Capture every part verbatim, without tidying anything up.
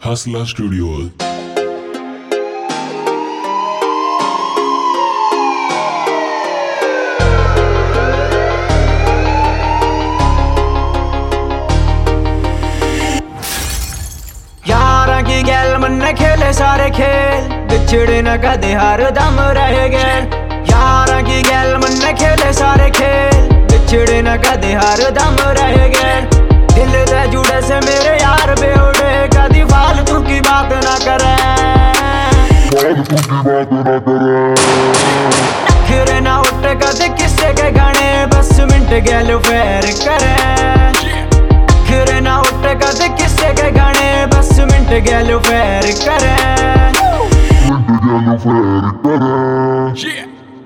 Hustler Studios. यारा की गैल मन खेले सारे खेल, बिछड़े न कदे हर दम रह गए। यारा की गैल मन खेले सारे खेल, बिछड़े न कदे हर दम रह गए। दिल से जुड़े से मेरे यार बेउड़े, कदी फालतू की बात ना करे, फालतू की बात ना करे। नखरे ना उठ कदे किस्से के गाने, बस मिनट गैल फेर करे। नखरे ना उठ कदे किस्से के गाने, बस मिनट गैल फेर करे। मिनट गैल फेर करे।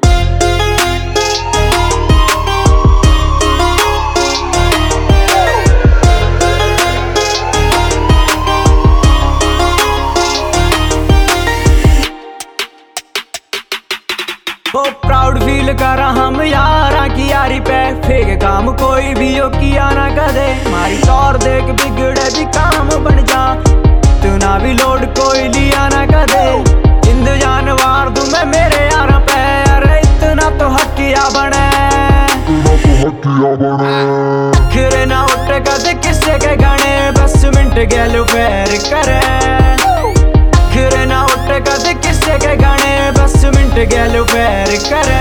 वो प्राउड फील करा हम यारा की यारी पे, फेक काम कोई भी हो किया ना कदे। मारी तौर देख बिगड़े भी काम बन जा, इतना भी लोड कोई लिया ना कदे। जिंद जान वार दूं मैं मेरे यार पे, अरे इतना तो हकिया बने, हकिया बने। नखरे ना उठ कदे किस्से के गाने, बस मिनट गैल फेर करे। नखरे ना उठ कदे किस्से के गाने, बस मिनट गैल फेर करे।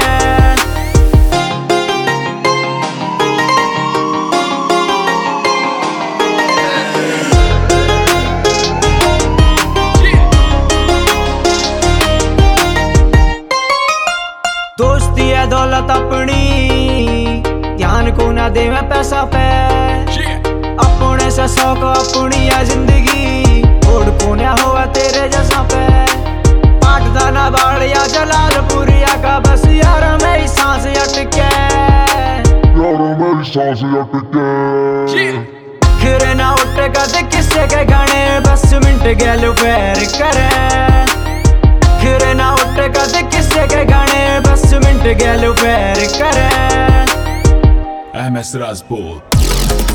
दोस्ती है दौलत अपनी, ध्यान को ना दे मैं पैसा पे। अपने से शौक अपनी है जिंदगी, ओढ़ को ना हुआ तेरे जैसा पे। पाटदा ना बाड़िया जलालपुरिया का, बस यार मेरी सांस अटके, यार मेरी सांस अटके। नखरे ना उठ कदे किस्से के गाने, बस मिनट गैल फेर करे। नखरे ना उठ कदे किस्से के गाने, बस मिनट गैल फेर करे। M S Rajput.